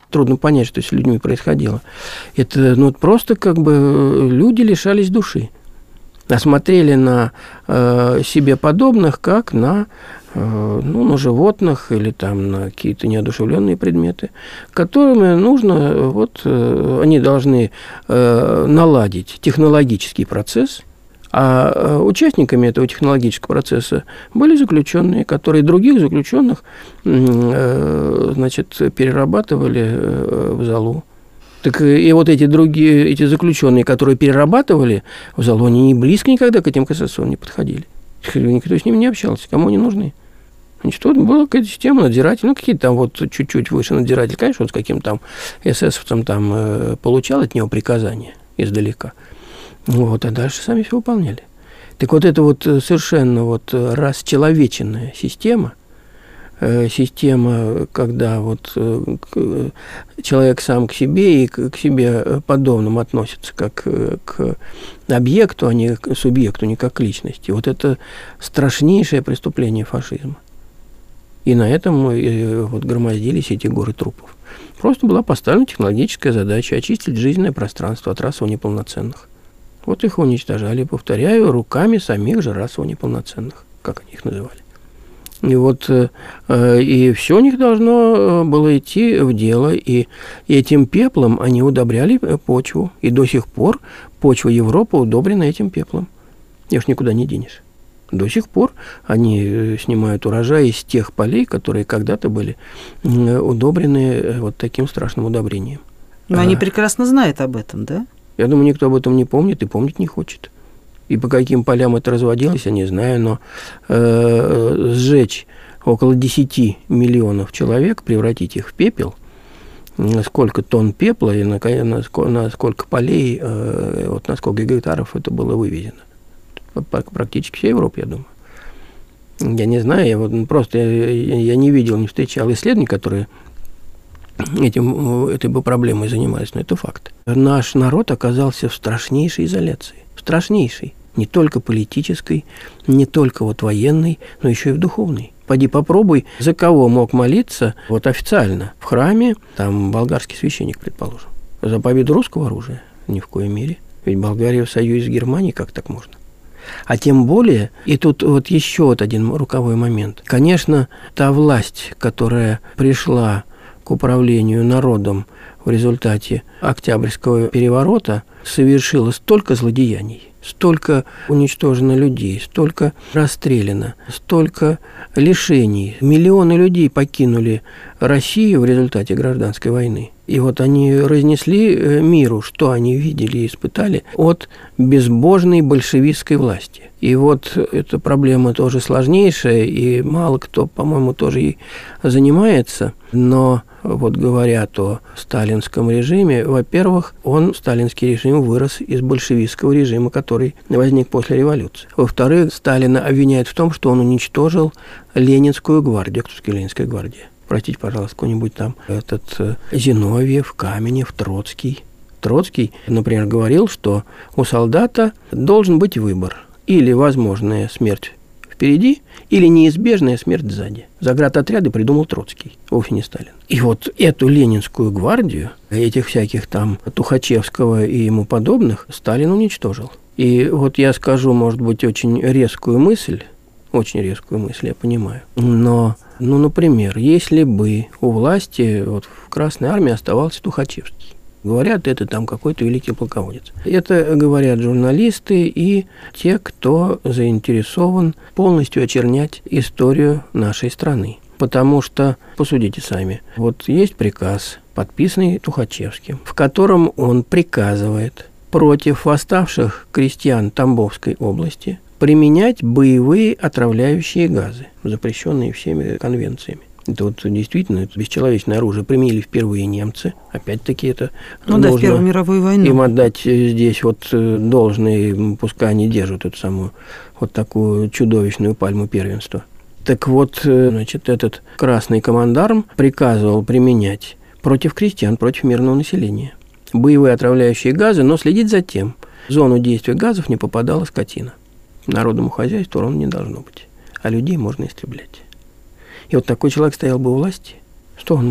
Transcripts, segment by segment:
Трудно понять, что с людьми происходило. Это просто как бы люди лишались души. А смотрели на себе подобных, как на животных или там на какие-то неодушевленные предметы, которыми нужно, они должны наладить технологический процесс, а участниками этого технологического процесса были заключенные, которые других заключенных, перерабатывали в золу. Так и вот эти заключенные, которые перерабатывали в золу, они не близко никогда к этим КССО не подходили. Никто с ними не общался, кому они нужны. Значит, была какая-то система надзирателей, какие-то там чуть-чуть выше надзиратель, конечно, с каким-то там эсэсовцем там получал от него приказания издалека. А дальше сами все выполняли. Так это совершенно расчеловеченная система, когда человек сам к себе и к себе подобным относится как к объекту, а не к субъекту, не как к личности. Это страшнейшее преступление фашизма. И на этом громоздились эти горы трупов. Просто была поставлена технологическая задача очистить жизненное пространство от расово неполноценных. Их уничтожали, повторяю, руками самих же расово неполноценных, как они их называли. И все у них должно было идти в дело, и этим пеплом они удобряли почву, и до сих пор почва Европы удобрена этим пеплом. Ее ж никуда не денешь. До сих пор они снимают урожай из тех полей, которые когда-то были удобрены таким страшным удобрением. Но они прекрасно знают об этом, да? Я думаю, никто об этом не помнит и помнить не хочет. И по каким полям это разводилось, я не знаю, но сжечь около 10 миллионов человек, превратить их в пепел, сколько тонн пепла и на сколько полей, на сколько гектаров это было вывезено. Практически вся Европа, я думаю. Я не знаю, я не видел, не встречал исследований, которые этой проблемой занимались, но это факт. Наш народ оказался в страшнейшей изоляции. В страшнейшей. Не только политической, не только военной, но еще и в духовной. Поди попробуй, за кого мог молиться официально в храме, там болгарский священник, предположим. За победу русского оружия? Ни в коей мере. Ведь Болгария в союзе с Германией, как так можно? А тем более, и тут еще один роковой момент. Конечно, та власть, которая пришла к управлению народом в результате Октябрьского переворота, совершила столько злодеяний, столько уничтожено людей, столько расстреляно, столько лишений. Миллионы людей покинули Россию в результате гражданской войны. И они разнесли миру, что они видели и испытали от безбожной большевистской власти. И эта проблема тоже сложнейшая, и мало кто, по-моему, тоже ей занимается. Но говорят о сталинском режиме, во-первых, сталинский режим вырос из большевистского режима, который возник после революции. Во-вторых, Сталина обвиняют в том, что он уничтожил Ленинскую гвардию. Кто такая Ленинская гвардия? Простите, пожалуйста, какой-нибудь там Зиновьев, Каменев, Троцкий. Троцкий, например, говорил, что у солдата должен быть выбор. Или возможная смерть впереди, или неизбежная смерть сзади. Заградотряды придумал Троцкий, вовсе не Сталин. И эту Ленинскую гвардию, этих всяких там Тухачевского и ему подобных, Сталин уничтожил. И я скажу, может быть, очень резкую мысль, я понимаю, но, например, если бы у власти в Красной армии оставался Тухачевский, говорят, это там какой-то великий полководец. Это говорят журналисты и те, кто заинтересован полностью очернять историю нашей страны. Потому что, посудите сами, есть приказ, подписанный Тухачевским, в котором он приказывает против восставших крестьян Тамбовской области применять боевые отравляющие газы, запрещенные всеми конвенциями. Это действительно бесчеловечное оружие применили впервые немцы. Опять-таки это нужно в Первую мировую войну. Им отдать здесь должное, пускай они держат эту самую такую чудовищную пальму первенства. Так этот красный командарм приказывал применять против крестьян, против мирного населения боевые отравляющие газы, но следить за тем, в зону действия газов не попадала скотина. Народному хозяйству урона не должно быть, а людей можно истреблять. И такой человек стоял бы у власти, что он мог?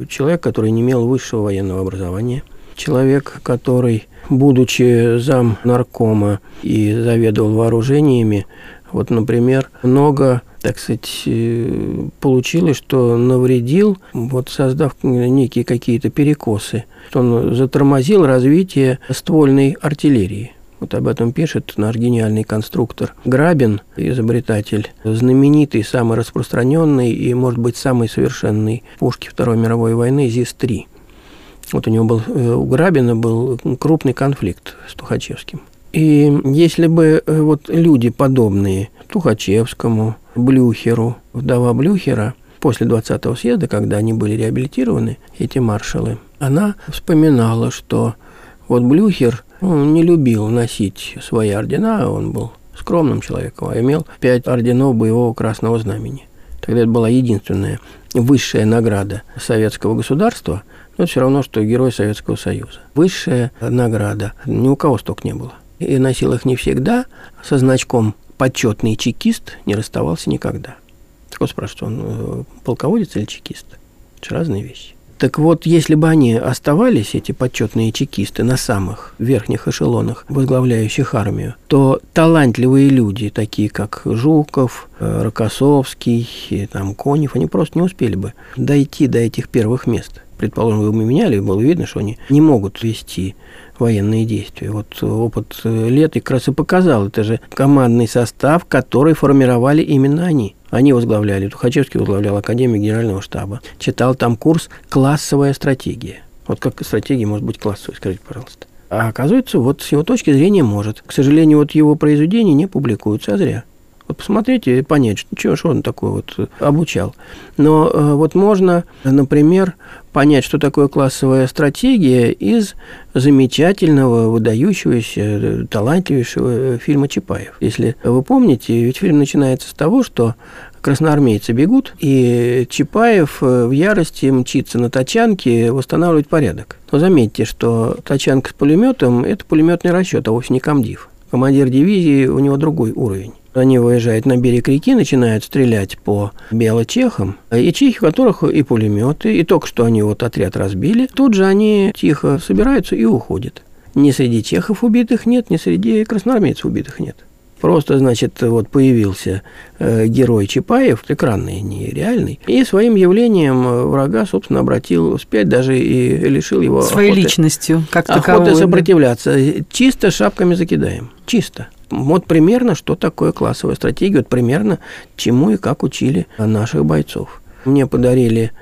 Человек, который не имел высшего военного образования. Человек, который, будучи зам наркома и заведовал вооружениями, вот, например, много, так сказать, получилось, что навредил, вот, создав некие какие-то перекосы. Он затормозил развитие ствольной артиллерии. Вот об этом пишет наш гениальный конструктор Грабин, изобретатель знаменитый, самый распространенный и, может быть, самый совершенный пушки Второй мировой войны ЗИС-3. Вот у него был, у Грабина был крупный конфликт с Тухачевским. И если бы вот люди, подобные Тухачевскому, Блюхеру, вдова Блюхера, после 20-го съезда, когда они были реабилитированы, эти маршалы, она вспоминала, что вот Блюхер не любил носить свои ордена, он был скромным человеком, а имел 5 орденов боевого Красного Знамени. Тогда это была единственная высшая награда советского государства, но это все равно, что Герой Советского Союза. Высшая награда, ни у кого столько не было. И носил их не всегда, со значком «почетный чекист» не расставался никогда. Так вот спрашивают, он полководец или чекист? Это же разные вещи. Так вот, если бы они оставались, эти почетные чекисты, на самых верхних эшелонах, возглавляющих армию, то талантливые люди, такие как Жуков, Рокоссовский, там, Конев, они просто не успели бы дойти до этих первых мест. Предположим, вы меняли, было видно, что они не могут вести военные действия. Вот опыт лет как раз и показал. Это же командный состав, который формировали именно они. Они возглавляли, Тухачевский возглавлял Академию Генерального штаба. Читал там курс «Классовая стратегия». Вот как стратегия может быть классовой, скажите, пожалуйста. А оказывается, вот с его точки зрения может. К сожалению, вот его произведения не публикуются, а зря. Вот посмотрите и понять, что он такое вот обучал. Но вот можно, например, понять, что такое классовая стратегия из замечательного, выдающегося, талантливейшего фильма «Чапаев». Если вы помните, ведь фильм начинается с того, что красноармейцы бегут, и Чапаев в ярости мчится на тачанке восстанавливать порядок. Но заметьте, что тачанка с пулеметом – это пулеметный расчет, а вовсе не комдив. Командир дивизии, у него другой уровень. Они выезжают на берег реки, начинают стрелять по белочехам, и чехи, у которых и пулеметы, и только что они вот отряд разбили, тут же они тихо собираются и уходят. Ни среди чехов убитых нет, ни среди красноармейцев убитых нет. Просто, значит, вот появился герой Чапаев, экранный, не реальный, и своим явлением врага, собственно, обратил вспять, даже и лишил его своей личностью, как таковой. Охоты сопротивляться. Чисто шапками закидаем. Чисто. Вот примерно, что такое классовая стратегия, вот примерно чему и как учили наших бойцов. Мне подарили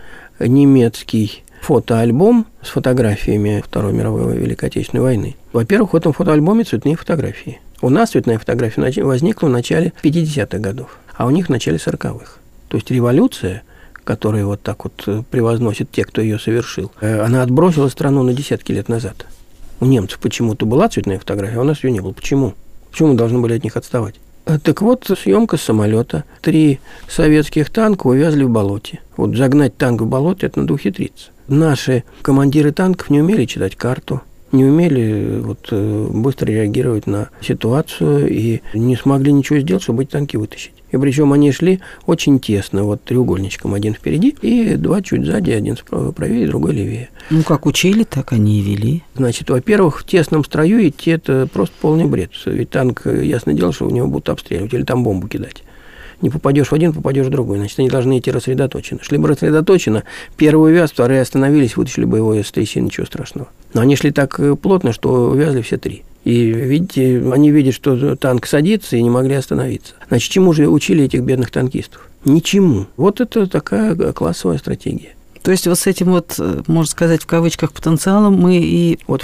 немецкий фотоальбом с фотографиями Второй мировой Великой Отечественной войны. Во-первых, в этом фотоальбоме цветные фотографии. У нас цветная фотография возникла в начале 50-х годов, а у них в начале 40-х. То есть революция, которую вот так вот превозносят те, кто ее совершил, она отбросила страну на десятки лет назад. У немцев почему-то была цветная фотография, а у нас ее не было. Почему? Почему мы должны были от них отставать? Так вот, съемка с самолета. 3 советских танка увязли в болоте. Вот загнать танк в болото – это надо ухитриться. Наши командиры танков не умели читать карту, не умели вот быстро реагировать на ситуацию и не смогли ничего сделать, чтобы эти танки вытащить. И причем они шли очень тесно, вот треугольничком, один впереди, и 2 чуть сзади, один правее, другой левее. Ну, как учили, так они и вели. Значит, во-первых, в тесном строю идти – это просто полный бред. Ведь танк, ясно дело, что у него будут обстреливать или там бомбу кидать. Не попадешь в один, попадешь в другой. Значит, они должны идти рассредоточенно. Шли бы рассредоточенно, первый увяз, вторые остановились, вытащили бы его из трясины, ничего страшного. Но они шли так плотно, что увязли все 3. И, видите, они видят, что танк садится, и не могли остановиться. Значит, чему же учили этих бедных танкистов? Ничему. Вот это такая классовая стратегия. То есть вот с этим вот, можно сказать, в кавычках, потенциалом мы и вот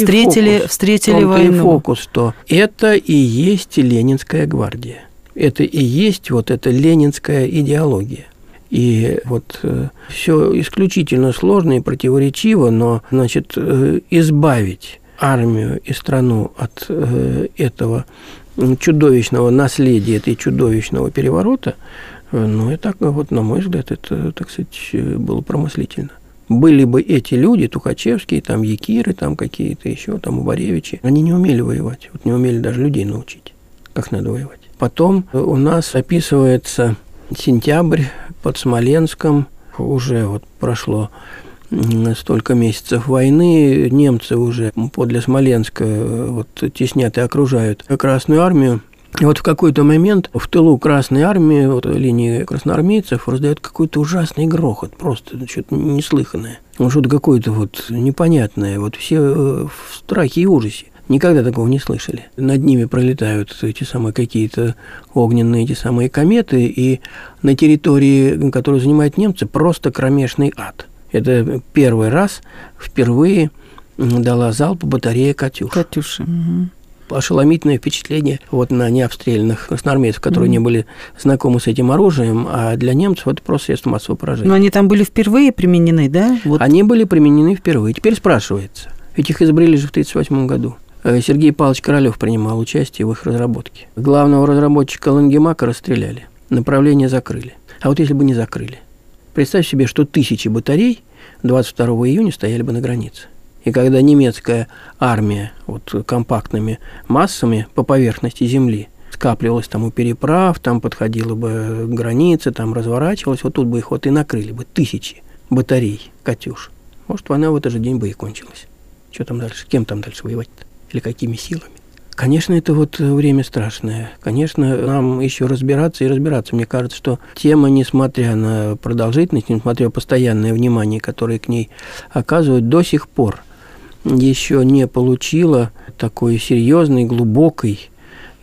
встретили войну. И фокус, что это и есть Ленинская гвардия. Это и есть вот эта ленинская идеология. И вот все исключительно сложно и противоречиво, но, значит, избавить армию и страну от этого чудовищного наследия, этой чудовищного переворота, ну, и так вот, на мой взгляд, это, так сказать, было промыслительно. Были бы эти люди, Тухачевские, там, Якиры, там, какие-то еще, там, Убаревичи, они не умели воевать, вот не умели даже людей научить, как надо воевать. Потом у нас описывается сентябрь под Смоленском, уже вот прошло столько месяцев войны, немцы уже подле Смоленска вот теснят и окружают Красную армию. И вот в какой-то момент в тылу Красной армии, вот линии красноармейцев, раздает какой-то ужасный грохот, просто что-то неслыханное. Что-то какое-то вот непонятное, вот все в страхе и ужасе. Никогда такого не слышали. Над ними пролетают эти самые какие-то огненные эти самые кометы, и на территории, которую занимают немцы, просто кромешный ад. Это первый раз впервые дала залп батарея «Катюша». «Катюша». Угу. Ошеломительное впечатление вот на необстрелянных красноармейцев, которые не были знакомы с этим оружием, а для немцев это просто средство массового поражения. Но они там были впервые применены, да? Вот. Они были применены впервые. Теперь спрашивается, ведь их изобрели же в 1938 году. Сергей Павлович Королёв принимал участие в их разработке. Главного разработчика Лангемака расстреляли, направление закрыли. А вот если бы не закрыли, представь себе, что тысячи батарей 22 июня стояли бы на границе. И когда немецкая армия вот компактными массами по поверхности земли скапливалась там у переправ, там подходила бы к границе, там разворачивалась, вот тут бы их вот и накрыли бы тысячи батарей «Катюш». Может, война в этот же день бы и кончилась. Что там дальше? Кем там дальше воевать-то? Или какими силами? Конечно, это вот время страшное. Конечно, нам еще разбираться и разбираться. Мне кажется, что тема, несмотря на продолжительность, несмотря на постоянное внимание, которое к ней оказывают, до сих пор еще не получила такой серьезной, глубокой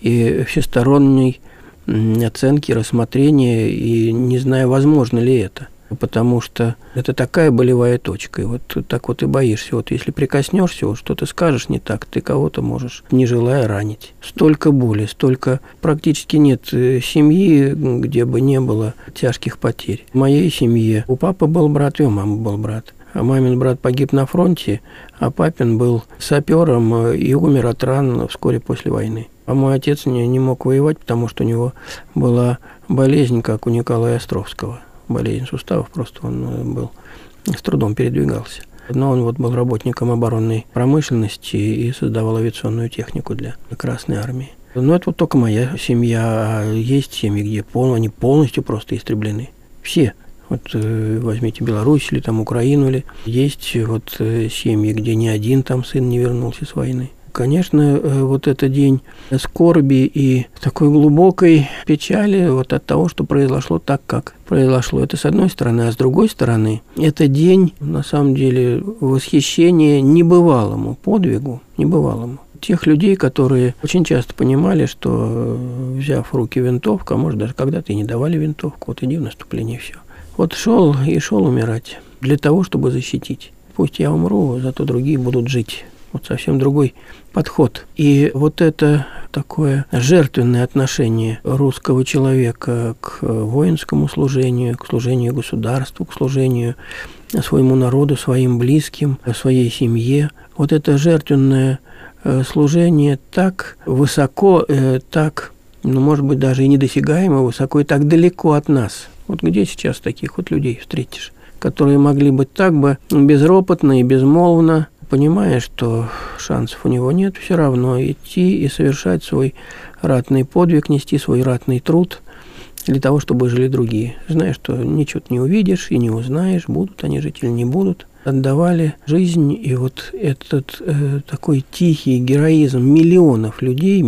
и всесторонней оценки, рассмотрения, и не знаю, возможно ли это. Потому что это такая болевая точка. И вот так вот и боишься. Вот если прикоснешься, вот что-то скажешь не так, ты кого-то можешь, не желая, ранить. Столько боли, столько практически нет семьи, где бы не было тяжких потерь. В моей семье у папы был брат, и у мамы был брат. А мамин брат погиб на фронте, а папин был сапером и умер от ран вскоре после войны. А мой отец не мог воевать, потому что у него была болезнь, как у Николая Островского. Болезнь суставов, просто он был, с трудом передвигался. Но он вот был работником оборонной промышленности и создавал авиационную технику для Красной армии. Но это вот только моя семья. А есть семьи, где они полностью просто истреблены. Все. Вот возьмите Беларусь или там Украину, или есть вот семьи, где ни один там сын не вернулся с войны. Конечно, вот это день скорби и такой глубокой печали вот от того, что произошло так, как произошло. Это с одной стороны, а с другой стороны, это день, на самом деле, восхищения небывалому подвигу, небывалому. Тех людей, которые очень часто понимали, что, взяв в руки винтовку, а может даже когда-то и не давали винтовку, вот иди в наступление, и все. Вот шел умирать для того, чтобы защитить. Пусть я умру, зато другие будут жить. Вот совсем другой подход. И вот это такое жертвенное отношение русского человека к воинскому служению, к служению государству, к служению своему народу, своим близким, своей семье. Вот это жертвенное служение так высоко, так, может быть, даже и недосягаемо высоко, и так далеко от нас. Вот где сейчас таких вот людей встретишь, которые могли бы так бы безропотно и безмолвно, понимая, что шансов у него нет, все равно идти и совершать свой ратный подвиг, нести свой ратный труд для того, чтобы жили другие. Зная, что ничего ты не увидишь и не узнаешь, будут они жить или не будут. Отдавали жизнь, и вот этот такой тихий героизм миллионов людей.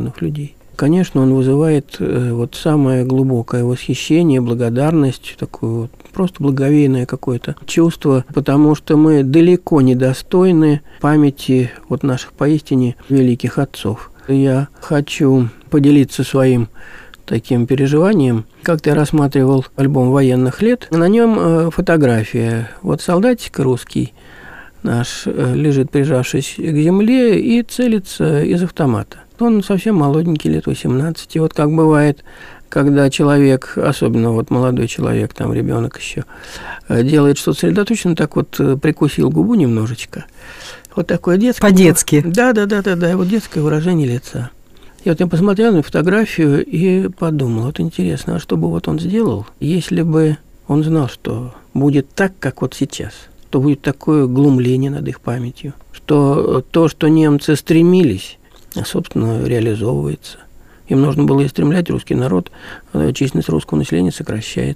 Конечно, он вызывает вот самое глубокое восхищение, благодарность, такое вот просто благоговейное какое-то чувство, потому что мы далеко недостойны памяти вот наших поистине великих отцов. Я хочу поделиться своим таким переживанием. Как-то я рассматривал альбом военных лет, на нем фотография. Вот солдатик русский наш лежит, прижавшись к земле, и целится из автомата. Он совсем молоденький, лет 18. И вот как бывает, когда человек, особенно вот молодой человек, там ребенок еще, делает что-то сосредоточенно, так вот прикусил губу немножечко. Вот такое детское. По-детски. Да, вот детское выражение лица. И вот я посмотрел на фотографию и подумал, вот интересно, а что бы вот он сделал, если бы он знал, что будет так, как вот сейчас, то будет такое глумление над их памятью, что то, что немцы стремились, собственно, реализовывается. Им нужно было и стремлять русский народ, численность русского населения сокращается.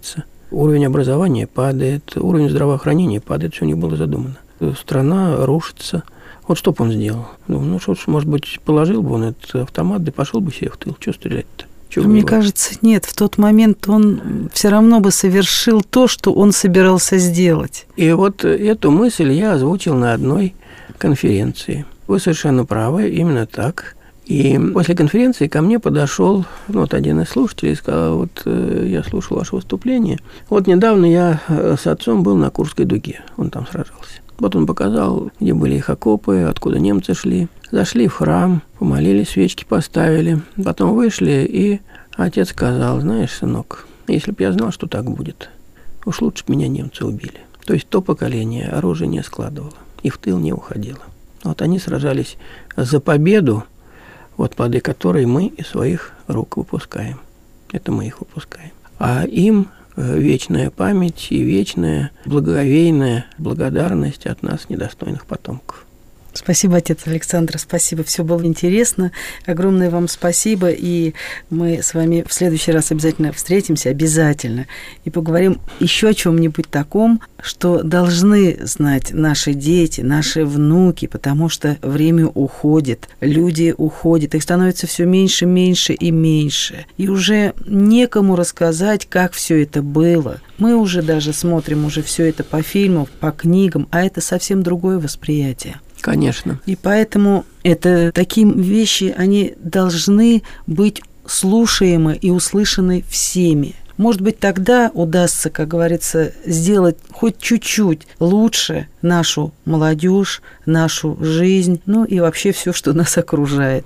Уровень образования падает, уровень здравоохранения падает, все у них было задумано. Страна рушится. Вот что бы он сделал? Ну, что ж, может быть, положил бы он этот автомат, да пошел бы себе в тыл. Что стрелять-то? Мне кажется, нет. В тот момент он все равно бы совершил то, что он собирался сделать. И вот эту мысль я озвучил на одной конференции. Вы совершенно правы, именно так. И после конференции ко мне подошел один из слушателей и сказал: вот я слушал ваше выступление. Вот недавно я с отцом был на Курской дуге, он там сражался. Вот он показал, где были их окопы, откуда немцы шли. Зашли в храм, помолились, свечки поставили. Потом вышли, и отец сказал: знаешь, сынок, если бы я знал, что так будет, уж лучше бы меня немцы убили. То есть то поколение оружие не складывало и в тыл не уходило. Вот они сражались за победу, вот плоды которой мы из своих рук выпускаем. Это мы их выпускаем. А им вечная память и вечная благоговейная благодарность от нас, недостойных потомков. Спасибо, отец Александр, спасибо. Все было интересно. Огромное вам спасибо. И мы с вами в следующий раз обязательно встретимся, обязательно, и поговорим еще о чем-нибудь таком, что должны знать наши дети, наши внуки, потому что время уходит, люди уходят, их становится все меньше, меньше и меньше. И уже некому рассказать, как все это было. Мы уже даже смотрим уже все это по фильмам, по книгам, а это совсем другое восприятие. Конечно. И поэтому такие вещи, они должны быть слушаемы и услышаны всеми. Может быть, тогда удастся, как говорится, сделать хоть чуть-чуть лучше нашу молодежь, нашу жизнь, и вообще все, что нас окружает.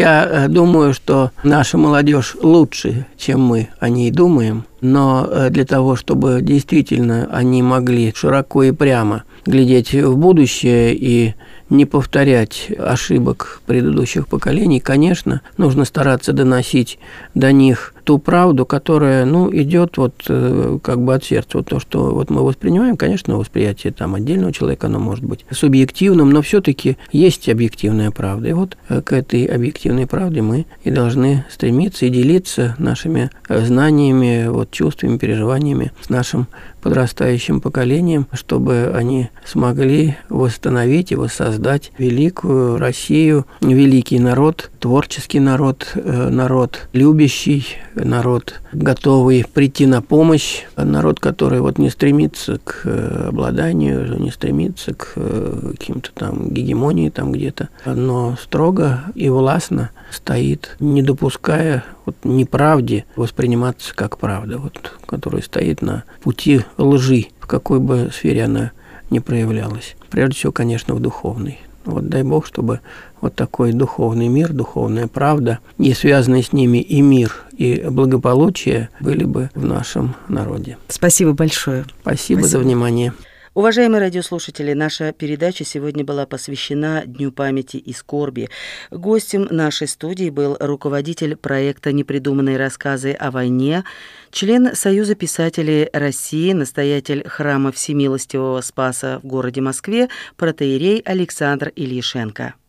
Я думаю, что наша молодежь лучше, чем мы о ней думаем, но для того, чтобы действительно они могли широко и прямо глядеть в будущее и не повторять ошибок предыдущих поколений, конечно, нужно стараться доносить до них ту правду, которая, идет как бы от сердца. Вот то, что мы воспринимаем, конечно, восприятие там отдельного человека, оно может быть субъективным, но все-таки есть объективная правда. И вот к этой объективной правде мы и должны стремиться и делиться нашими знаниями, чувствами, переживаниями с нашим подрастающим поколением, чтобы они смогли восстановить и воссоздать великую Россию, великий народ, творческий народ, народ любящий, народ, готовый прийти на помощь, народ, который не стремится к обладанию, не стремится к каким-то там гегемонии там где-то, но строго и властно стоит, не допуская неправде восприниматься как правда, которая стоит на пути лжи, в какой бы сфере она ни проявлялась. Прежде всего, конечно, в духовной. Дай Бог, чтобы такой духовный мир, духовная правда и связанные с ними и мир, и благополучие были бы в нашем народе. Спасибо большое. Спасибо за внимание. Уважаемые радиослушатели, наша передача сегодня была посвящена Дню памяти и скорби. Гостем нашей студии был руководитель проекта «Непридуманные рассказы о войне», член Союза писателей России, настоятель храма Всемилостивого Спаса в городе Москве, протоиерей Александр Ильишенко.